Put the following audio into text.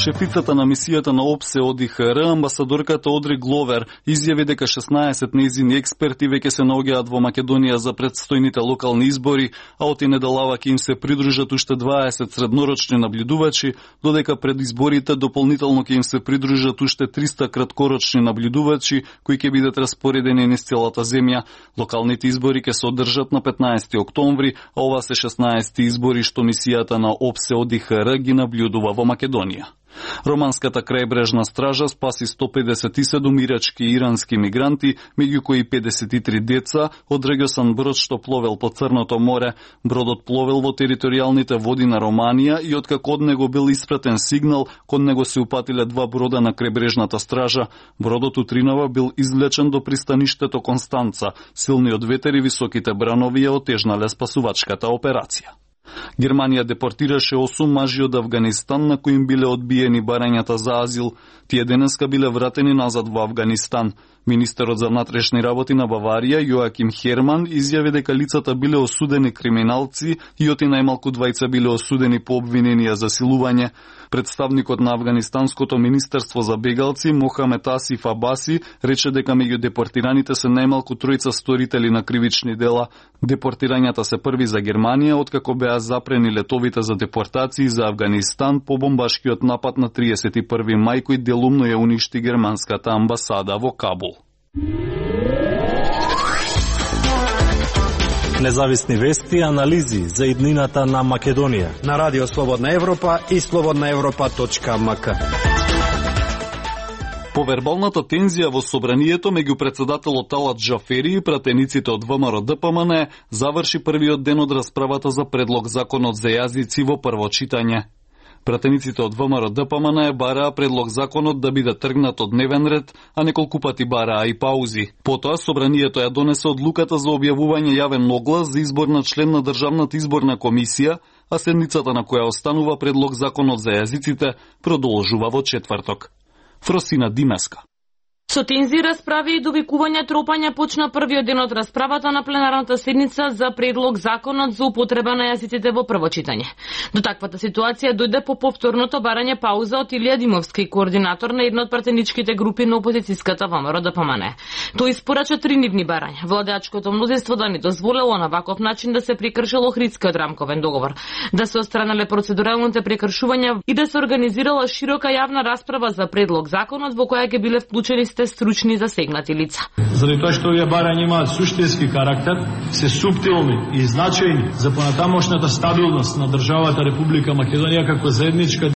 Шефицата на мисијата на ОПСЕ ОДИХР, амбасадорката Одри Гловер, изјави дека 16 нејзини експерти веќе се наоѓаат во Македонија за предстојните локални избори, а од неделава ќе им се придружат уште 20 среднорочни наблюдувачи, додека пред изборите дополнително ќе им се придружат уште 300 краткорочни наблюдувачи, кои ќе бидат распоредени низ целата земја. Локалните избори ќе се одржат на 15 октомври, а ова се 16 избори што мисијата на ОПСЕ ОДИХР ги наблюдува во Македонија. Романската крајбрежна стража спаси 157 ирачки и ирански мигранти, меѓу кои 53 деца, од региосан брод што пловел по Црното море. Бродот пловел во територијалните води на Романија и откако од него бил испратен сигнал, кон него се упатиле 2 брода на крајбрежната стража. Бродот утринава бил извлечен до пристаништето Констанца. Силниот ветер и високите бранови ја отежнале спасувачката операција. Германија депортираше 8 мажи од Авганистан на кои им биле одбиени барањата за азил. Тие денеска биле вратени назад во Авганистан. Министерот за внатрешни работи на Баварија, Јоаким Херман, изјави дека лицата биле осудени криминалци и оти најмалку двајца биле осудени по обвиненија за силување. Представникот на Авганистанското министерство за бегалци, Мохамед Асиф Абаси, рече дека меѓу депортираните се најмалку тројца сторители на кривични дела. Депортирањата се први за Германија, откако беа запрени летовите за депортации за Авганистан по бомбашкиот напад на 31 мај кој делумно ја уништи германската амбасада во Кабул. Независни вести и анализи за иднината на Македонија на Радио Слободна Европа и slobodnaevropa.mk. По вербалната тензија во собранието меѓу председателот Талат Джафери и пратениците од ВМРО-ДПМН заврши првиот ден од расправата за предлог законот за јазици во прво читање. Пратениците од ВМРО-ДПМН бараа предлог законот да биде тргнат од дневен ред, а неколку пати бараа и паузи. Потоа собранието ја донесе одлуката за објавување јавен оглас за избор на член на Државната изборна комисија, а седницата на која останува предлог законот за јазиците продолжува во четврток. Фросина Димеска. Со тензи расправи и довикување тропања почна првиот ден од расправата на пленарната седница за предлог законот за употреба на јазиците во прво читање. До таквата ситуација дојде по повторното барање пауза од Илија Димовски, координатор на една од пратеничките групи на опозицијската ВМРО-ДПМН. Тој испорача 3 нивни барања. Владеачкото мнозинство да не дозволело на ваков начин да се прекршил Охридскиот рамковен договор, да се отстранеле процедуралните прекршувања и да се организирала широка јавна расправа за предлог законот во која ќе биле вклучени стручни засегнати лица. Заради тоа што овие барања имаат суштински карактер, се суптилни и значајни за понатамошната стабилност на државата Република Македонија како заедничка